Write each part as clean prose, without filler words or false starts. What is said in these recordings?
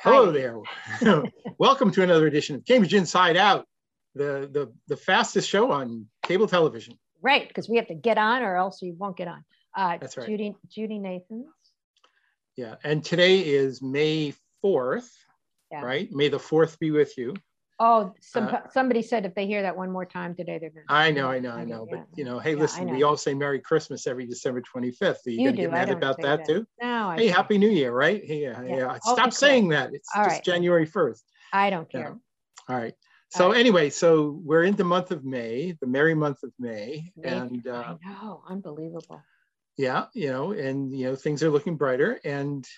Hello there. Welcome to another edition of Cambridge Inside Out, the fastest show on cable television. Right, because we have to get on or else you won't get on. That's right. Judy Nathans. Yeah, and today is May 4th, right? May the 4th be with you. Oh, somebody said if they hear that one more time today, they're going to... I know. But, hey, listen, we all say Merry Christmas every December 25th. Are you going to get mad about that too? No. Hey, Happy New Year, right? Hey, stop saying that. It's just January 1st. I don't care. All right. So anyway, so we're in the month of May, the merry month of May. And I know, unbelievable. Yeah, and things are looking brighter. And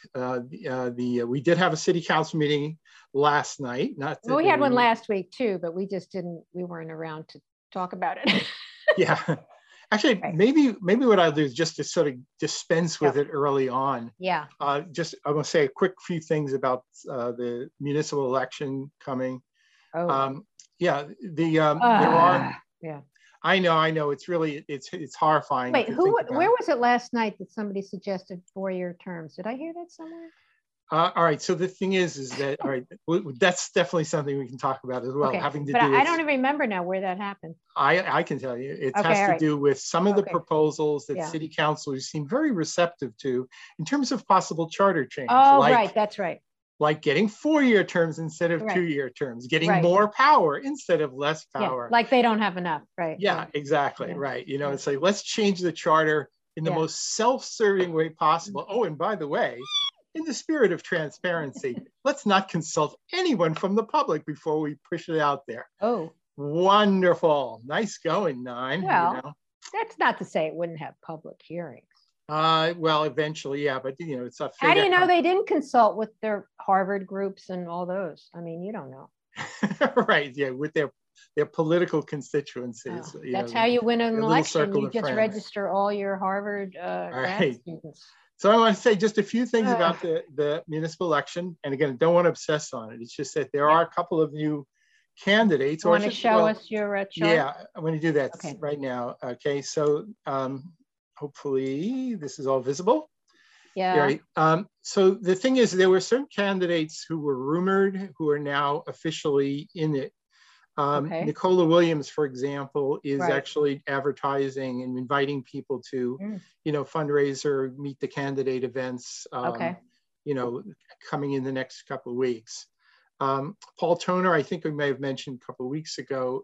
we did have a city council meeting last night. We had one last week too, but we weren't around to talk about it. Yeah, actually, maybe what I'll do is just to sort of dispense with it early on. Yeah. I want to say a quick few things about the municipal election coming. Oh. There are. Yeah. I know. It's really, it's horrifying. Wait, where was it last night that somebody suggested 4-year terms? Did I hear that somewhere? All right. So the thing is that, all right, that's definitely something we can talk about as well. Okay. Having to but do I don't even remember now where that happened. I can tell you. It has to do with some of the proposals that city councilors seem very receptive to in terms of possible charter change. Oh, right. That's right. Like getting 4-year terms instead of 2-year terms, getting more power instead of less power. Yeah, like they don't have enough, right? Yeah, exactly, right. It's like, let's change the charter in the most self-serving way possible. Oh, and by the way, in the spirit of transparency, let's not consult anyone from the public before we push it out there. Oh. Wonderful. Nice going, Nine. Well, that's not to say it wouldn't have public hearings. Well, eventually, yeah, but it's a. How do you know they didn't consult with their Harvard groups and all those? I mean, you don't know. Right? Yeah, with their political constituencies. That's how you win an election. You just register all your Harvard grad students. So I want to say just a few things about the municipal election, and again, don't want to obsess on it. It's just that there are a couple of new candidates. You want to show us your chart? Yeah, I'm going to do that right now. Okay, so. Hopefully this is all visible. Yeah. So the thing is, there were certain candidates who were rumored who are now officially in it. Nicola Williams, for example, is actually advertising and inviting people to, fundraiser, meet the candidate events, coming in the next couple of weeks. Paul Toner, I think we may have mentioned a couple of weeks ago,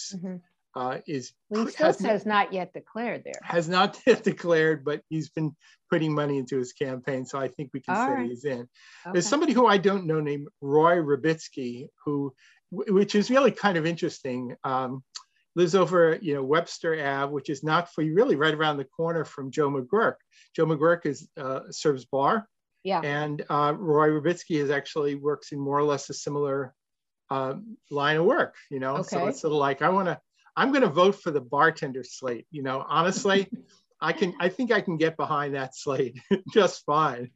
has not yet declared there. Has not yet declared, but he's been putting money into his campaign, so I think we can say he's in. There's somebody who I don't know named Roy Rubitsky, which is really kind of interesting. Lives over, Webster Ave, which is not really right around the corner from Joe McGuirk. Joe McGuirk serves bar. Yeah. And Roy Rubitsky actually works in more or less a similar line of work, So it's sort of like, I'm going to vote for the bartender slate. Honestly, I think I can get behind that slate just fine.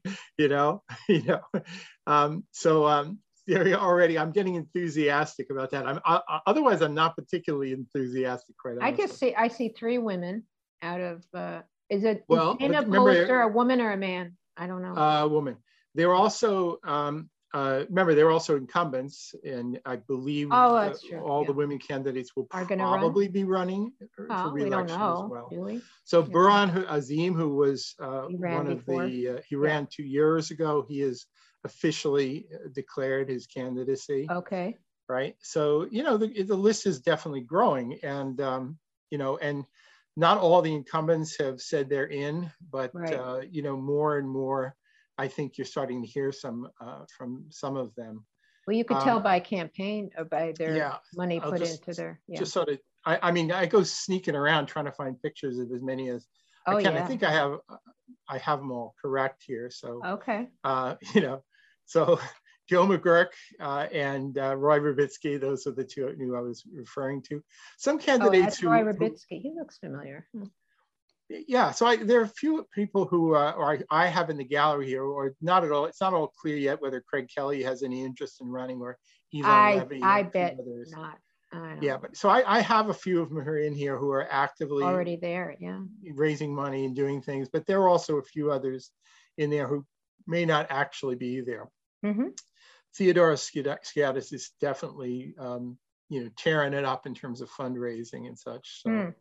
There already, I'm getting enthusiastic about that. Otherwise, I'm not particularly enthusiastic. Quite honestly. I see 3 women out of. Is it Dana Poster, a woman or a man? I don't know. A woman. They're also. Remember, they're also incumbents, and I believe all the women candidates will probably be running for re-election as well. Really? So Burhan Azim, who was he ran 2 years ago, he has officially declared his candidacy. Okay. Right. So the list is definitely growing, and and not all the incumbents have said they're in, but more and more. I think you're starting to hear some from some of them. Well, you could tell by campaign or by their money put into their. Yeah. Just sort of. I go sneaking around trying to find pictures of as many as I can. I think I have them all correct here. So okay. So Joe McGuirk and Roy Rubitsky, those are the 2 who I was referring to. Some candidates Roy Rubitsky. He looks familiar. Yeah, so there are a few people who I have in the gallery here, or not at all. It's not all clear yet whether Craig Kelly has any interest in running, or Yvonne Levy. I bet not. Yeah, but so I have a few of them who are in here who are actively already there, raising money and doing things. But there are also a few others in there who may not actually be there. Mm-hmm. Theodora Skiatis is definitely, tearing it up in terms of fundraising and such. So,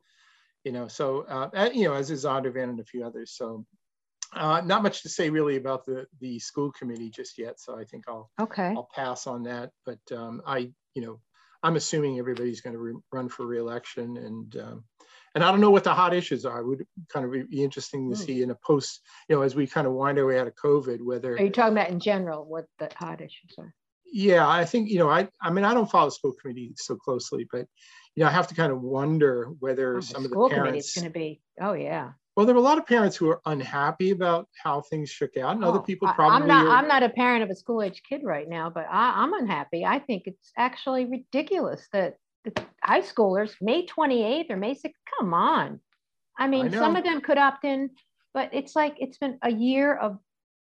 as is Zondervan and a few others. So not much to say really about the school committee just yet. So I think I'll pass on that. But I'm assuming everybody's going to run for re-election, and I don't know what the hot issues are. It would kind of be interesting to see in a post, as we kind of wind our way out of COVID, whether. Are you talking about in general, what the hot issues are? Yeah, I think, I don't follow the school committee so closely, but, I have to kind of wonder whether some of the parents. School committee is going to be, oh yeah. Well, there were a lot of parents who are unhappy about how things shook out, and other people probably. I'm not a parent of a school-age kid right now, but I'm unhappy. I think it's actually ridiculous that the high schoolers, May 28th or May 6th, come on. I mean, some of them could opt in, but it's like it's been a year of,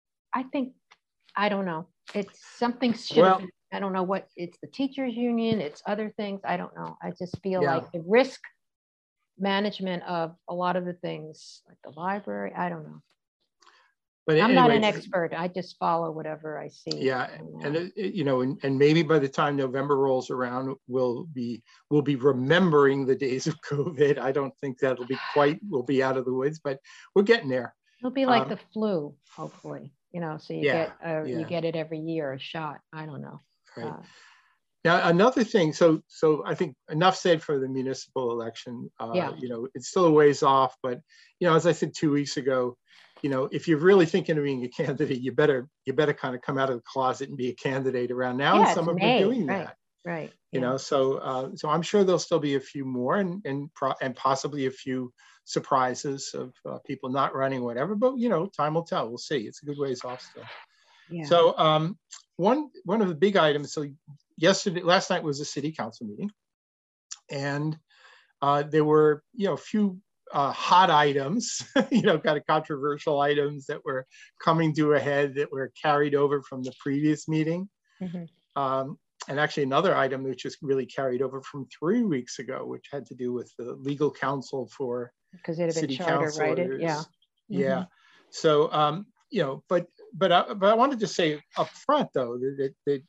I don't know. It's something should have been, I don't know what, it's the teachers union, it's other things. I don't know. I just feel like the risk management of a lot of the things, like the library, I don't know. But I'm not an expert. I just follow whatever I see. Yeah, and maybe by the time November rolls around, we'll be remembering the days of COVID. I don't think we'll be out of the woods, but we're getting there. It'll be like the flu, hopefully. So you get it every year, a shot. I don't know. Right. Now, another thing, so I think enough said for the municipal election. It's still a ways off, but, as I said 2 weeks ago, if you're really thinking of being a candidate, you better kind of come out of the closet and be a candidate around now. And some have been doing that. Right. So I'm sure there'll still be a few more and possibly a few surprises of people not running, whatever. But time will tell. We'll see. It's a good ways off still. Yeah. So one of the big items. So last night was a city council meeting, and there were a few hot items, kind of controversial items that were coming to a head that were carried over from the previous meeting. Mm-hmm. And actually another item which is really carried over from 3 weeks ago, which had to do with the legal counsel for because it had been charter righted. Yeah. Mm-hmm. Yeah. So, but I wanted to say up front though, that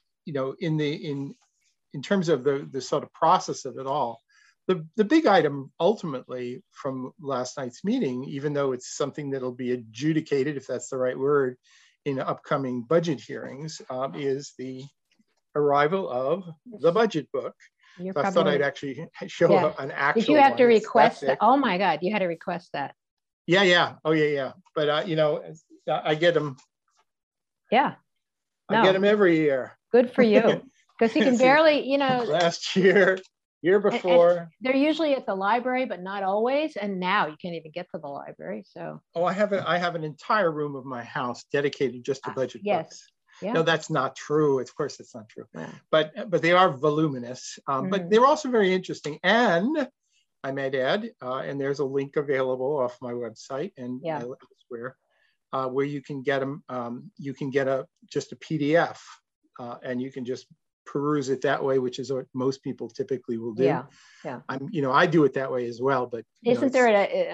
in terms of the sort of process of it all, the big item ultimately from last night's meeting, even though it's something that'll be adjudicated, if that's the right word, in upcoming budget hearings, is the arrival of the budget book. So I thought I'd actually show an actual. Did you have to request that? Oh my God, you had to request that. Yeah. Oh yeah. But I get them. Yeah. I get them every year. Good for you, because you can barely, Last year before. And they're usually at the library, but not always. And now you can't even get to the library. So. Oh, I have an entire room of my house dedicated just to budget books. Yeah. No, that's not true. Of course, it's not true. Yeah. But they are voluminous. But they're also very interesting. And I might add, and there's a link available off my website and elsewhere, where you can get them. You can get just a PDF, and you can just peruse it that way, which is what most people typically will do. Yeah. I do it that way as well. But isn't there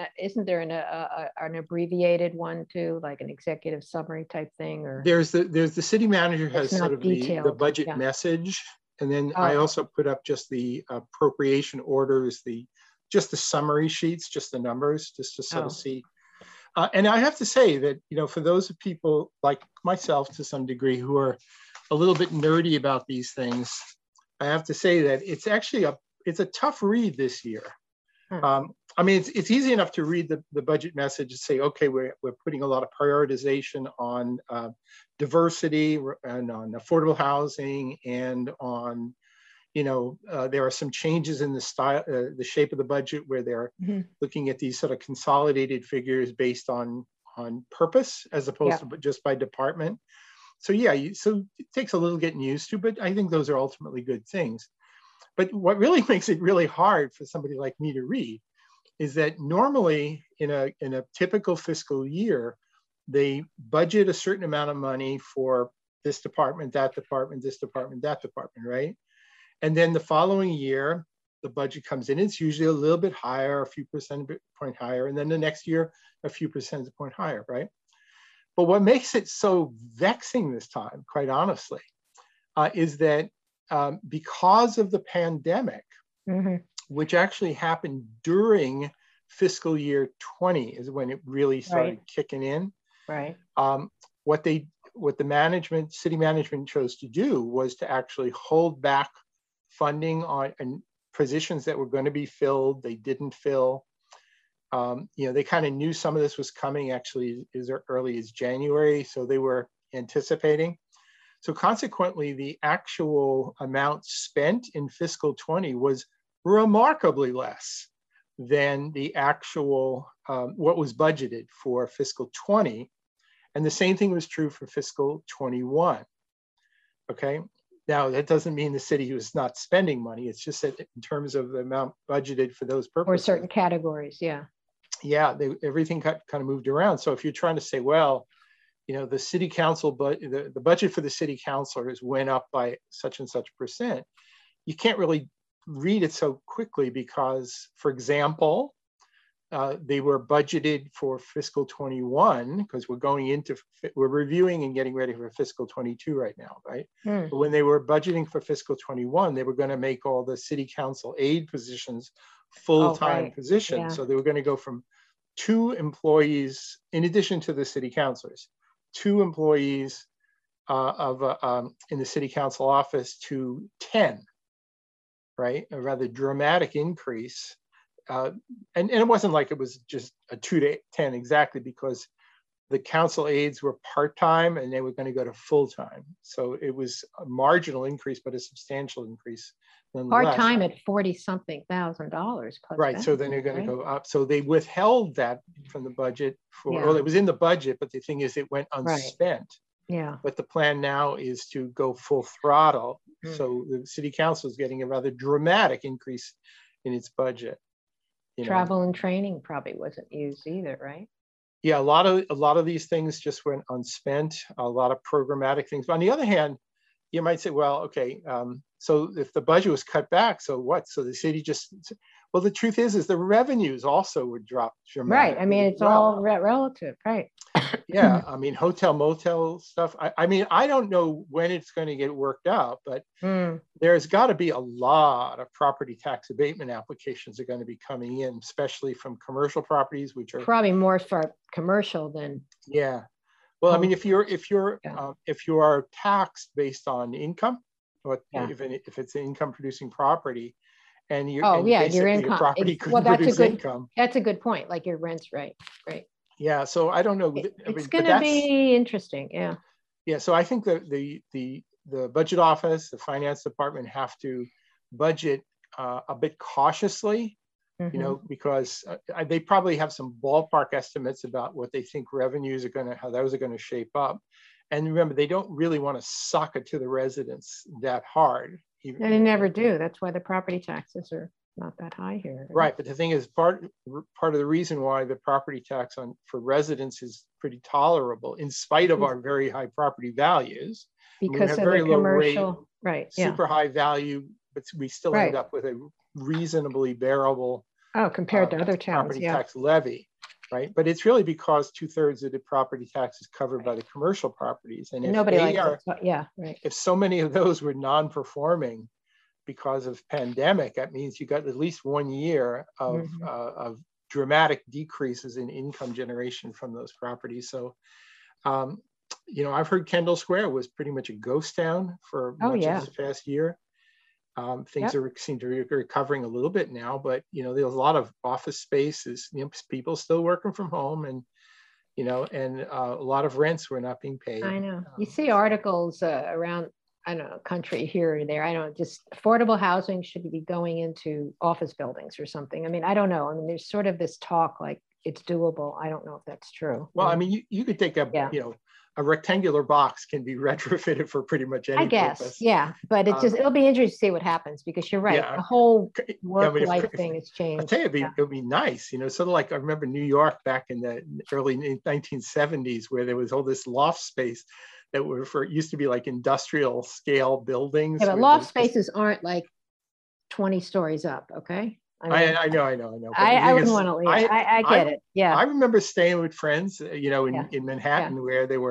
an abbreviated one too, like an executive summary type thing? Or there's the city manager has sort of the budget message, and then I also put up just the appropriation orders, just the summary sheets, just the numbers, just to sort of see. And I have to say that for those of people like myself to some degree who are a little bit nerdy about these things, I have to say that it's actually it's a tough read this year. I mean, it's easy enough to read the budget message and say, okay, we're putting a lot of prioritization on diversity and on affordable housing and on, there are some changes in the style, the shape of the budget where they're looking at these sort of consolidated figures based on purpose as opposed to just by department. So so it takes a little getting used to, but I think those are ultimately good things. But what really makes it really hard for somebody like me to read is that normally in a typical fiscal year, they budget a certain amount of money for this department, that department, this department, that department, right? And then the following year, the budget comes in, it's usually a little bit higher, a few percentage point higher, and then the next year, a few percentage point higher, right? But what makes it so vexing this time, quite honestly, is that because of the pandemic, which actually happened during fiscal year 20 is when it really started kicking in. Right. What the city management chose to do was to actually hold back funding on positions that were going to be filled. They didn't fill. They kind of knew some of this was coming actually as early as January, so they were anticipating. So consequently, the actual amount spent in fiscal 20 was remarkably less than the actual, what was budgeted for fiscal 20. And the same thing was true for fiscal 21, okay? Now, that doesn't mean the city was not spending money. It's just that in terms of the amount budgeted for those purposes. Or certain categories, yeah. Yeah, everything got kind of moved around. So if you're trying to say, well, the city council, but the budget for the city councilors went up by such and such %, you can't really read it so quickly because, for example, they were budgeted for fiscal 21 because we're reviewing and getting ready for fiscal 22 right now, right? But when they were budgeting for fiscal 21, they were going to make all the city council aide positions full-time positions. Yeah. So they were going to go from 2 employees, in addition to the city councilors, 2 employees in the city council office to 10. Right, a rather dramatic increase, and it wasn't like it was just a 2 to 10 exactly, because the council aides were part-time and they were going to go to full-time. So it was a marginal increase, but a substantial increase nonetheless. Part-time at $40-something thousand plus. Right, so then they're going to go up. So they withheld that from the budget well, it was in the budget, but the thing is, it went unspent. Yeah. But the plan now is to go full throttle. So the city council is getting a rather dramatic increase in its budget. Travel and training probably wasn't used either, right? Yeah, a lot of these things just went unspent. A lot of programmatic things. But on the other hand, you might say, well, okay, so if the budget was cut back, so what? So the city just, well, the truth is the revenues also would drop dramatically. Right. I mean, it's all relative, right? Yeah. I mean, hotel, motel stuff. I mean, I don't know when it's going to get worked out, but there's got to be a lot of property tax abatement applications are going to be coming in, especially from commercial properties, which are probably more for commercial than. Yeah. Well, I mean, if you are taxed based on income, or if it's an income producing property, and your income, your property could produce income. That's a good point. Like your rent's right. Yeah. So I don't know. It's going to be interesting. Yeah. Yeah. So I think that the budget office, the finance department have to budget a bit cautiously. Because they probably have some ballpark estimates about what they think revenues are how those are going to shape up. And remember, they don't really want to sock it to the residents that hard. And they never do. That's why the property taxes are not that high here. Right. But the thing is, part of the reason why the property tax for residents is pretty tolerable, in spite of our very high property values, because of very the commercial, right? Super high value, but we still end up with a reasonably bearable compared to other towns, property tax levy, right? But it's really because 2/3 of the property tax is covered by the commercial properties, and if nobody likes it. If so many of those were non-performing because of pandemic, that means you got at least 1 year of dramatic decreases in income generation from those properties. So, I've heard Kendall Square was pretty much a ghost town for much of this past year. Things seem to be recovering a little bit now, but there's a lot of office spaces. People still working from home, and a lot of rents were not being paid. I know. You see articles around, I don't know, country here or there. I don't know, just affordable housing should be going into office buildings or something. I mean, I don't know. I mean, there's sort of this talk like it's doable. I don't know if that's true. Well, I mean, you could take a rectangular box can be retrofitted for pretty much any purpose. Yeah, but it'll be interesting to see what happens, because you're right. The whole work-life thing has changed. I'll tell you, it would be nice, sort of like I remember New York back in the early 1970s, where there was all this loft space that used to be like industrial scale buildings. Yeah, but loft spaces aren't like 20 stories up, okay? I know. I wouldn't want to leave. I get it. Yeah. I remember staying with friends, in Manhattan, where there were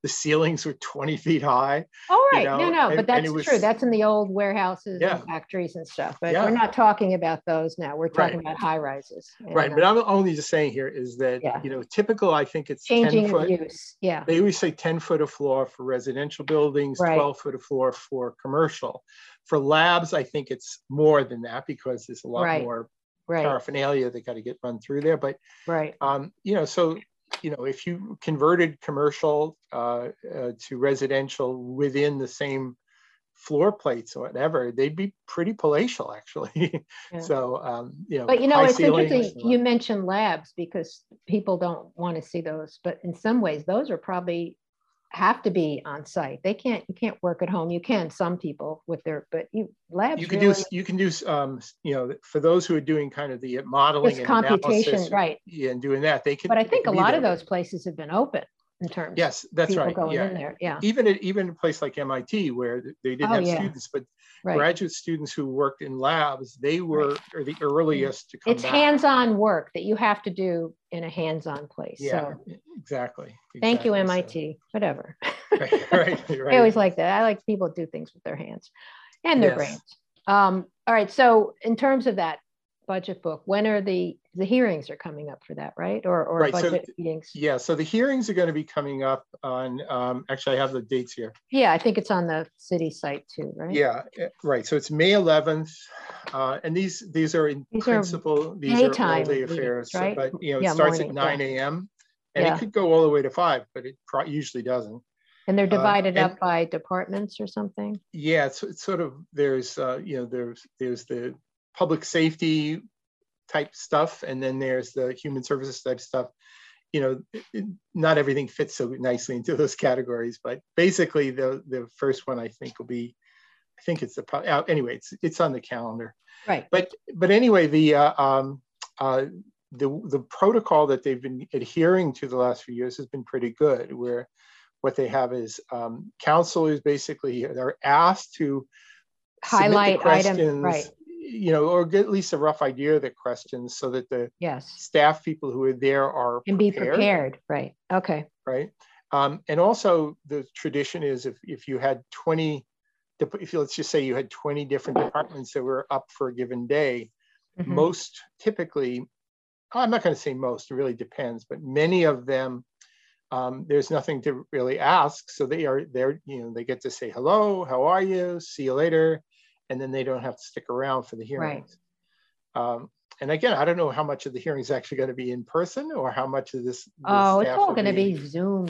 the ceilings were 20 feet high. Oh, right. No, but that's true. That's in the old warehouses and factories and stuff. But we're not talking about those now. We're talking about high rises. Right. But I'm only just saying here is that, typical, I think it's changing 10 foot. Use. Yeah. They always say 10 foot of floor for residential buildings, 12 foot of floor for commercial. For labs, I think it's more than that because there's a lot more paraphernalia that got to get run through there. But, so, if you converted commercial to residential within the same floor plates or whatever, they'd be pretty palatial, actually. So, but it's interesting you mentioned labs because people don't want to see those, but in some ways, those are probably have to be on site. You can't work at home. You can, some people with their, but labs. You can do, for those who are doing kind of the modeling and computation, analysis, right? Yeah, and doing that, they can. But I think a lot of those places have been open in terms. Yes, that's people right. Going in there, yeah. Even a place like MIT where they didn't have students, but graduate students who worked in labs, they were the earliest to come back. It's back. Hands-on work that you have to do in a hands-on place. Yeah, so. Exactly. Thank you, MIT. So. Whatever. Right. I always like that. I like people who do things with their hands and their brains. All right. So in terms of that budget book, when are the hearings are coming up for that, right? Or budget meetings? Yeah. So the hearings are going to be coming up on. Actually, I have the dates here. Yeah, I think it's on the city site too, right? Yeah. Right. So it's May 11th, and these are in principle these are all day affairs, right? But it starts at 9 a.m. And it could go all the way to 5, but it usually doesn't. And they're divided up by departments or something? Yeah, it's sort of, there's the public safety type stuff, and then there's the human services type stuff. Not everything fits so nicely into those categories, but basically the first one I think will be, anyway, it's on the calendar. Right. But anyway, the protocol that they've been adhering to the last few years has been pretty good, where what they have is counselors basically are asked to highlight questions, right? Or get at least a rough idea of the questions so that the staff people who are there are be prepared. Right. Okay. Right. And also the tradition is if you had 20, let's just say you had 20 different departments that were up for a given day, most typically, I'm not going to say most, it really depends, but many of them, there's nothing to really ask. So they are there, they get to say, hello, how are you? See you later. And then they don't have to stick around for the hearings. Right. And again, I don't know how much of the hearing is actually going to be in person or how much of this. It's all going to be Zoom.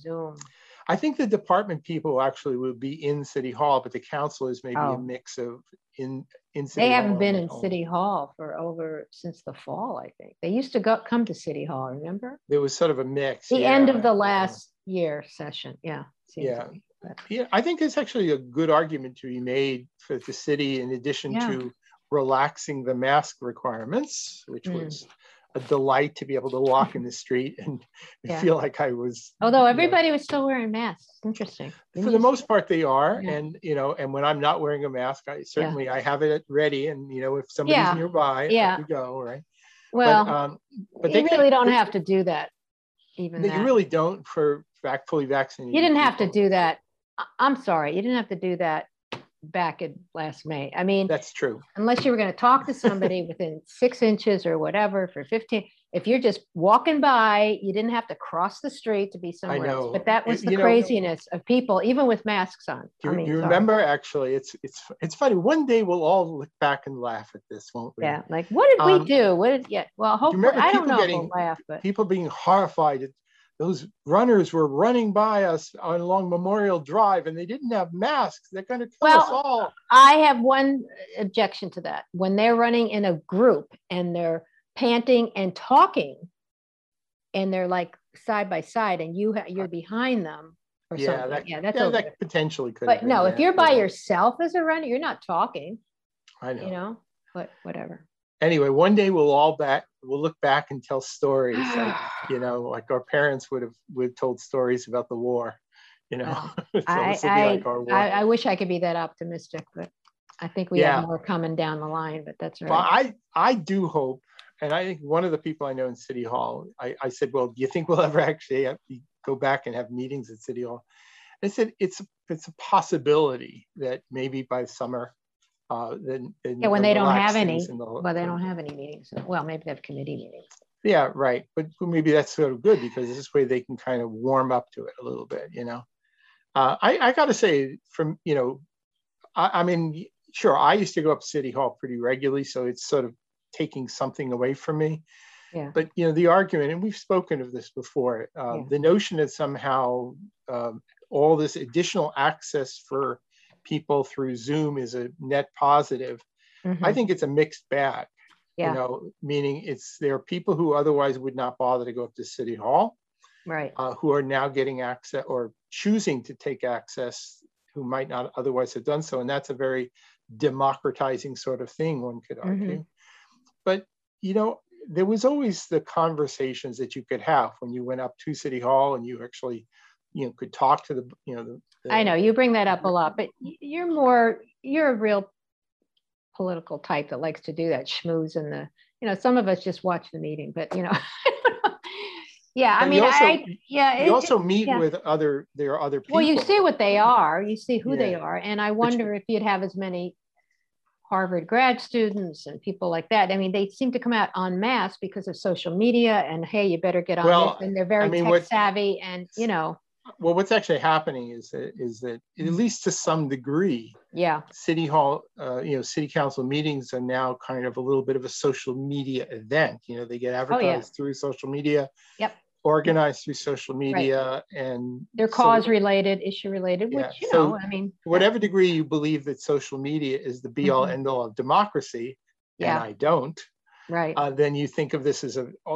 I think the department people actually will be in City Hall, but the counselors may be a mix of in City Hall. They haven't been in City Hall since the fall, I think. They used to come to City Hall, remember? There was sort of a mix. The end of the last year session, yeah. Yeah, I think it's actually a good argument to be made for the city, in addition to relaxing the mask requirements, which was a delight to be able to walk in the street and feel like I was. Although everybody was still wearing masks. Interesting. For the most part, they are. And, and when I'm not wearing a mask, I have it ready. And, if somebody's nearby, I can go, right? Well, but they really don't have to do that. You really don't for fully vaccinated. You didn't have to do that. I'm sorry. You didn't have to do that back in last May. I mean, that's true. Unless you were going to talk to somebody within 6 inches or whatever for 15, if you're just walking by, you didn't have to cross the street to be somewhere else. But that was the craziness of people, even with masks on. You remember, actually, it's funny. One day we'll all look back and laugh at this, won't we? Yeah, like what did we do? Well, hopefully, I don't know if we'll laugh, but people being horrified. Those runners were running by us along Memorial Drive and they didn't have masks. They're going to kill us all. I have one objection to that. When they're running in a group and they're panting and talking and they're like side by side and you're behind them or something. That potentially could. But no, if you're by yourself as a runner, you're not talking. I know. But whatever. Anyway, one day we'll look back and tell stories like, like our parents would have told stories about the war, So this will be like our war. I wish I could be that optimistic, but I think we have more coming down the line, but that's right. Well, I do hope, and I think one of the people I know in City Hall, I said, well, do you think we'll ever actually go back and have meetings at City Hall. I said, it's a possibility that maybe by summer, then when they don't have any, they don't have any meetings. Well, maybe they have committee meetings. Yeah, right. But maybe that's sort of good because this way they can kind of warm up to it a little bit, I got to say, from, I mean, sure, I used to go up to City Hall pretty regularly, so it's sort of taking something away from me. Yeah. But, the argument, and we've spoken of this before, the notion that somehow all this additional access for people through Zoom is a net positive. Mm-hmm. I think it's a mixed bag, meaning there are people who otherwise would not bother to go up to City Hall, right? Who are now getting access or choosing to take access who might not otherwise have done so. And that's a very democratizing sort of thing, one could argue. Mm-hmm. But, there was always the conversations that you could have when you went up to City Hall and you actually, could talk to the I know you bring that up a lot, but you're a real political type that likes to do that schmooze and some of us just watch the meeting, but yeah, I mean, you also meet with there are other people. Well, you see what they are, you see who they are. And I wonder if you'd have as many Harvard grad students and people like that. I mean, they seem to come out en masse because of social media and, hey, you better get on this. And they're very tech savvy and, Well, what's actually happening is that at least to some degree, City Hall, City Council meetings are now kind of a little bit of a social media event. They get advertised through social media, organized through social media, and they're cause related, issue related, which I mean, whatever degree you believe that social media is the be all end all of democracy, and I don't. Right. Then you think of this as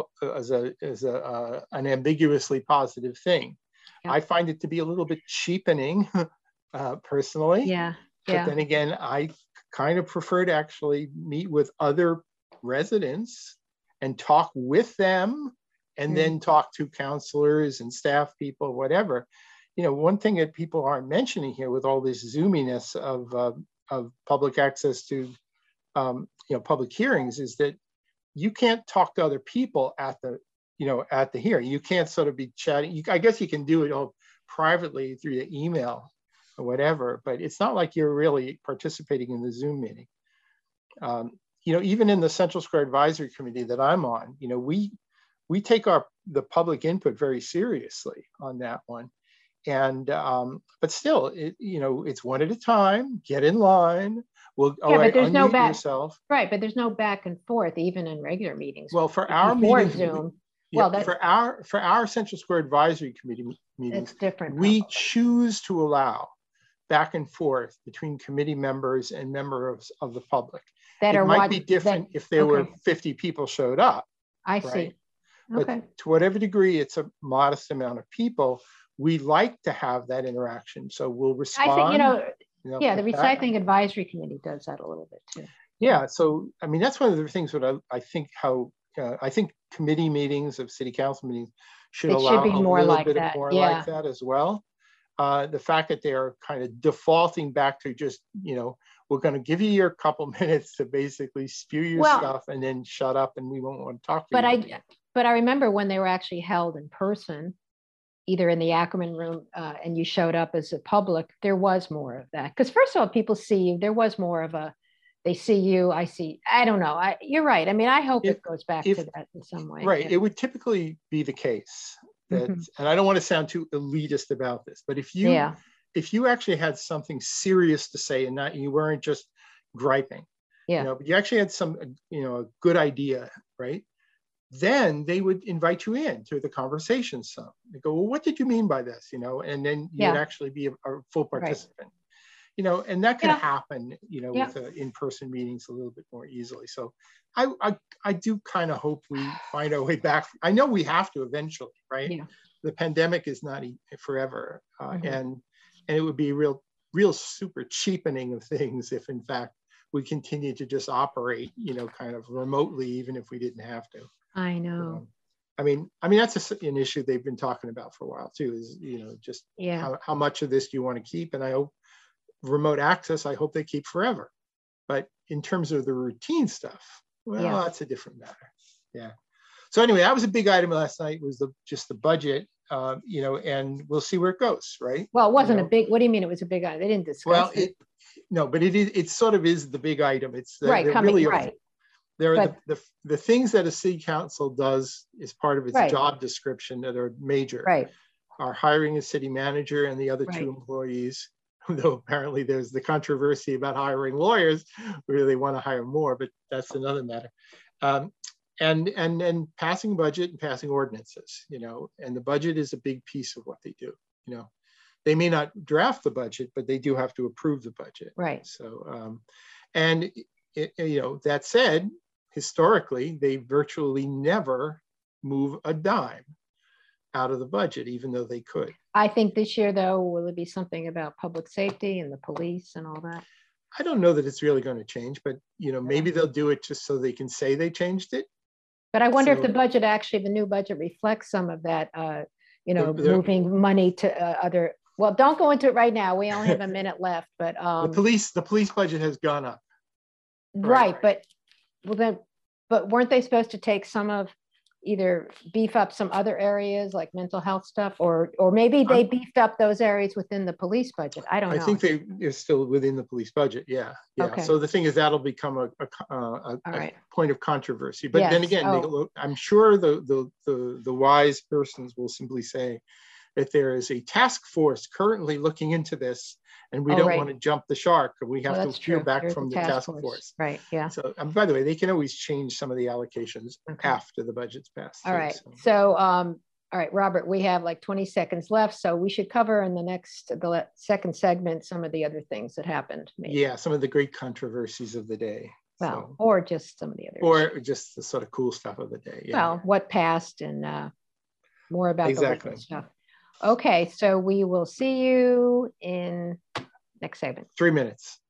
an ambiguously positive thing. I find it to be a little bit cheapening, personally. Yeah. But then again, I kind of prefer to actually meet with other residents and talk with them, and then talk to counselors and staff people, whatever. One thing that people aren't mentioning here with all this zoominess of public access to, public hearings is that you can't talk to other people at the hearing. You can't sort of be chatting. I guess you can do it all privately through the email or whatever, but it's not like you're really participating in the Zoom meeting. Even in the Central Square Advisory Committee that I'm on, we take the public input very seriously on that one. And, but still, it's one at a time, get in line. But there's no back, yourself. Right, but there's no back and forth, even in regular meetings. Well, for our meetings, Zoom. For our Central Square Advisory Committee meetings, it's different. We choose to allow back and forth between committee members and members of the public. It might be different if there were 50 people showed up. I see. But to whatever degree it's a modest amount of people, we like to have that interaction. So we'll respond. I think, the Recycling Advisory Committee does that a little bit too. Yeah. So, I mean, that's one of the things that I think I think committee meetings of city council meetings should allow be more like that. Like that as well. The fact that they're kind of defaulting back to just, we're going to give you your couple minutes to basically spew your stuff and then shut up and we won't want to talk to you. But I remember when they were actually held in person, either in the Ackerman room and you showed up as a public, there was more of that. Because first of all, people see you. There was more of they see you, I see. I don't know. You're right. I mean, I hope it goes back to that in some way. Right. It would typically be the case that, and I don't want to sound too elitist about this, but if you actually had something serious to say and you weren't just griping, but you actually had a good idea, right? Then they would invite you in to the conversation some. They go, well, what did you mean by this? And then you'd actually be a full participant. Right. And that can happen, with in-person meetings a little bit more easily. So I do kind of hope we find our way back. I know we have to eventually, right? Yeah. The pandemic is not forever. And it would be real super cheapening of things if in fact we continue to just operate, kind of remotely, even if we didn't have to. I know. I mean, that's an issue they've been talking about for a while too, is, just how much of this do you want to keep? And I hope remote access, I hope they keep forever. But in terms of the routine stuff, that's a different matter. Yeah. So anyway, that was a big item last night, was just the budget. you know, and we'll see where it goes, right? Well, it wasn't a big, what do you mean it was a big item? They didn't discuss it. No, but it sort of is the big item. It's right, coming, really right. There are the things that a city council does as part of its job description that are major. Right. Are hiring a city manager and the other two employees, though apparently there's the controversy about hiring lawyers, where they want to hire more, but that's another matter. And passing budget and passing ordinances, you know, and the budget is a big piece of what they do, you know. They may not draft the budget, but they do have to approve the budget. Right. So, you know, that said, historically, they virtually never move a dime out of the budget, even though they could. I think this year, though, will it be something about public safety and the police and all that? I don't know that it's really going to change, but, you know, maybe they'll do it just so they can say they changed it. But I wonder if the budget actually, the new budget reflects some of that, you know, moving money to other. Well, don't go into it right now. We only have a minute left, but the police budget has gone up. Right, but weren't they supposed to take some of, either beef up some other areas like mental health stuff, or maybe they beefed up those areas within the police budget? I don't know. I think they're still within the police budget. Yeah. Okay. So the thing is, that'll become a point of controversy. But then again, I'm sure the wise persons will simply say that there is a task force currently looking into this, and we don't want to jump the shark, and we have to hear back from the task force. Right, yeah. So, by the way, they can always change some of the allocations after the budget's passed. All right, so all right, Robert, we have like 20 seconds left, so we should cover in the second segment some of the other things that happened. Maybe. Yeah, some of the great controversies of the day. Well, or just some of the others. Or just the sort of cool stuff of the day. Yeah. Well, what passed and more about the local stuff. Okay, so we will see you in next segment. 3 minutes.